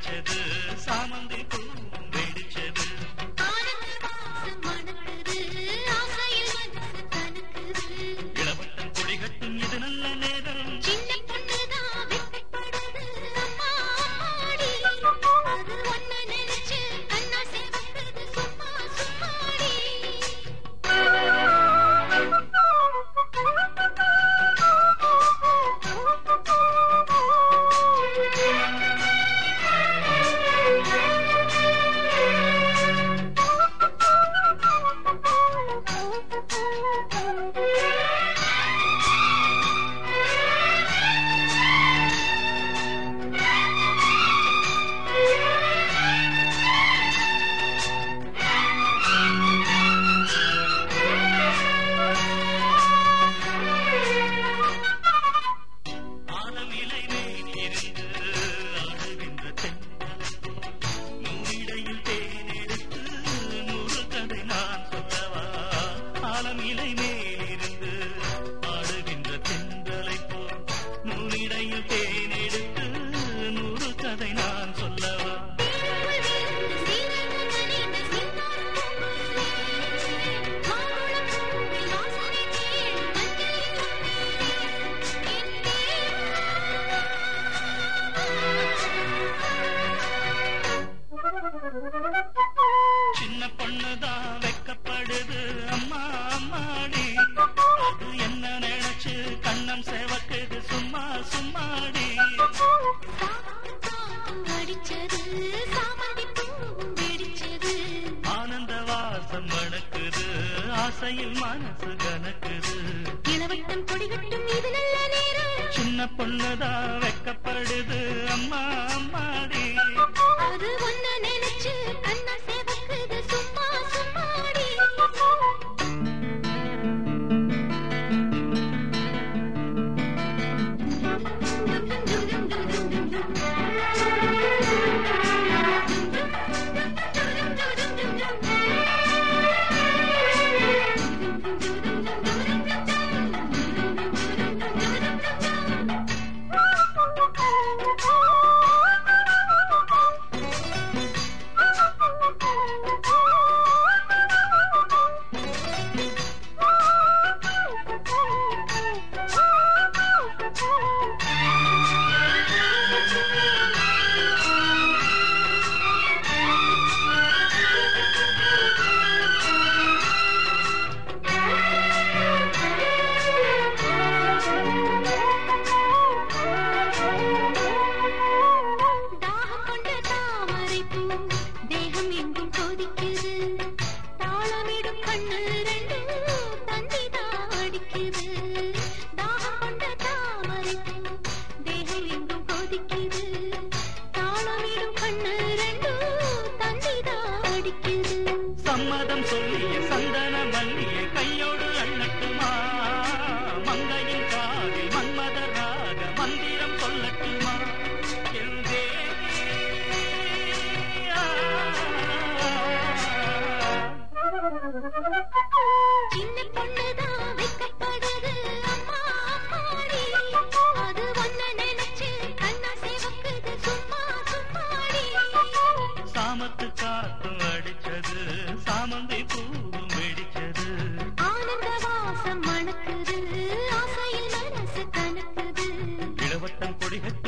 அடிச்சது சாமந்தி பூ வெடிச்சது இளவட்டம் கொடிகட்டும் இது நல்ல நேரம் இலை மேலிருந்து ஆடுகின்ற தென்றலை போல் நூலிடையில் தேனெடுத்து 100 கதை நான் சொல்லவா சின்ன பொண்ணுதான் வெக்கப்படுது அம்மா அம்மாடி அது என்ன நினைச்சு கண்ணம் சேவக்குது சும்மா சும்மாடி ஆனந்த வாசம் மணக்குது ஆசையில் மனசு கணக்குது இளவட்டம் கொடிகட்டும் இது நல்ல நேரம் சின்ன பொண்ணுதான் வெக்கப்படுது அம்மா அம்மாடி அது ஒன்ன நினைச்சு கண்ணா சேவக்குது சும்மா சும்மாடி சம்மதம் சொல்லிய சந்தன மல்லிய கையோடு அண்ணட்டுமா மங்கையின் காதில் மன்மதராக மந்திரம் சொல்லட்டுமா சின்ன பொண்ணுதான் வைக்கப்படுது அம்மா அம்மாடி அது ஒன்ன நினைச்சு கண்ணா சேவக்குது சும்மா சும்மாடி சாமத்து காத்தும் அடிச்சது சாமந்தி பூவும் வெடிச்சது ஆனந்த வாசம் மணக்குது ஆசையில் மனசு கணக்குது இளவட்டம் கொடிகட்டும்